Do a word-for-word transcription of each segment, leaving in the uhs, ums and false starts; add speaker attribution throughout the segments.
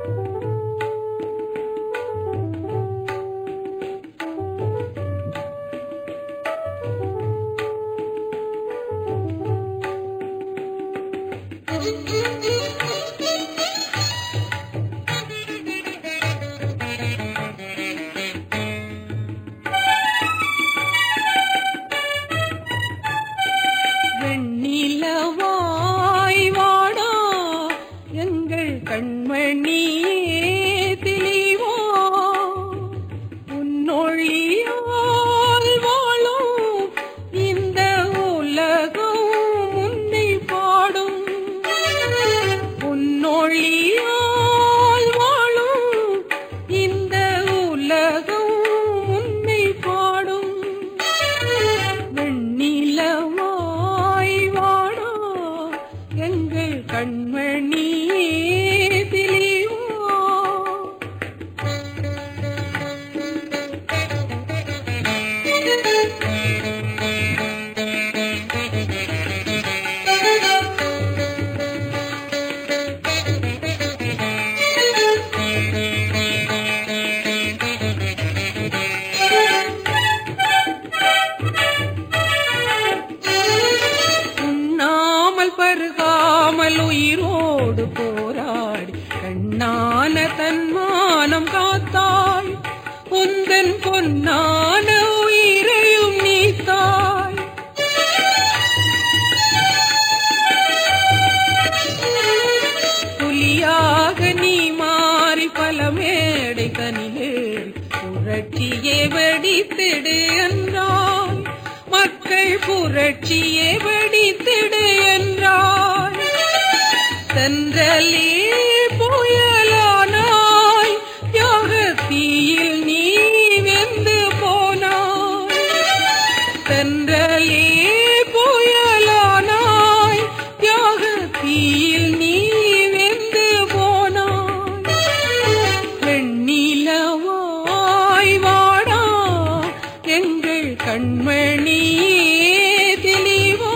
Speaker 1: உயிரோடு போராடி கண்ணான தன்மானம் காத்தாய், உந்தன் பொன்னான உயிரையும் நீத்தாய். புலியாக நீ மாறி பல மேடை கனிலேறி புரட்சியே வெடித்திடு என்றாய், மக்கள் புரட்சியே வெடித்திடு என்றாய். தென்றலே புயலானாய், தியாகத்தீயில் நீ வெந்து போனாய். தென்றலே புயலானாய், தியாகத்தீயில் நீ வெந்து போனாய். வெண்ணிலவாய் வாடா எங்கள் கண்மணி தெளிவா.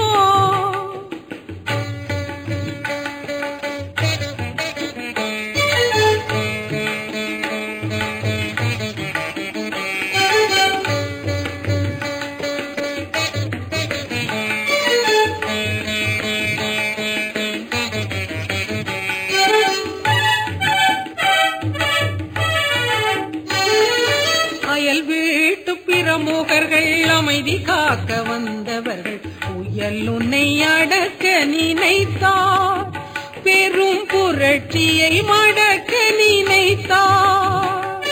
Speaker 1: அயல் வீட்டு பிரமுகர்கள் அமைதி காக்க வந்தவர்கள் புயல் உன்னை அடக்க நினைத்தார், பெரும் புரட்சியை மடக்க நினைத்தார்.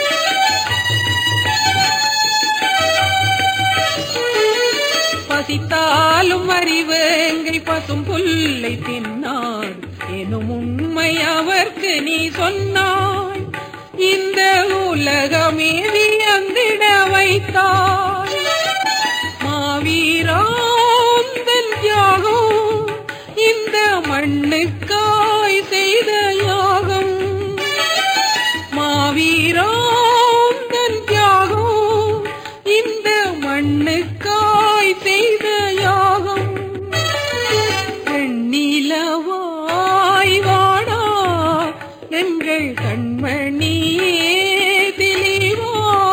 Speaker 1: பசித்தாலும் அறிவேங்கை பசும் புல்லை தின்னார் எனும் உண்மை அவர்க்கு நீ சொன்னாய். இந்த உலகமே வியந்திட வைத்தாய். மாவீராந்தன் தியாகம் இந்த மண்ணுக்காய் செய்த யாகம். மாவீராந்தன் தியாகம் இந்த மண்ணுக்காய் செய்த யாகம். வெண்ணிலவாய் வாடா எங்கள் கண்மணி தெளிவா.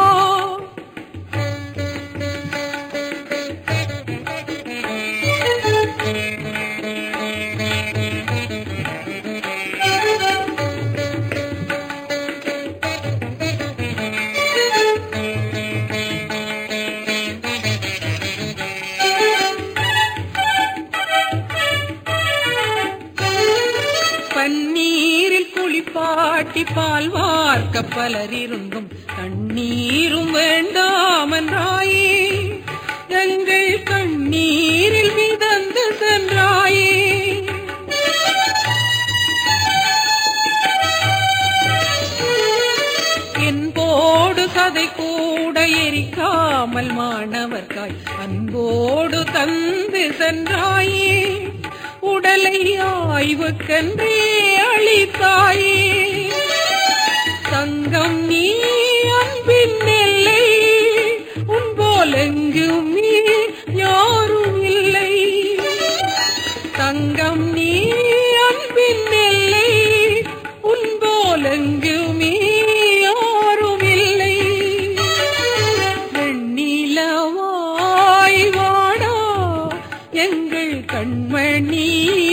Speaker 1: பன்னீரில் குளிப்பாட்டி பால் வார்க்க பலரிருந்தும் தண்ணீரும் வேண்டாமன்றாயே, எங்கள் கண்ணீரில் மிதந்து சென்றாயே. என்போடு கதை கூட எரிக்காமல் மாணவர்காய் அன்போடு தந்து சென்றாயே. உடலை ஆய்வுக்கென்றே அளித்தாயே. தங்கம் நீ அன்பின் எல்லை, உன் போல் எங்குமே யாரும் இல்லை. தங்கம் நீ அன்பின் எல்லை, உன் போல் எங்கும் வாடா எங்கள் கண்மணி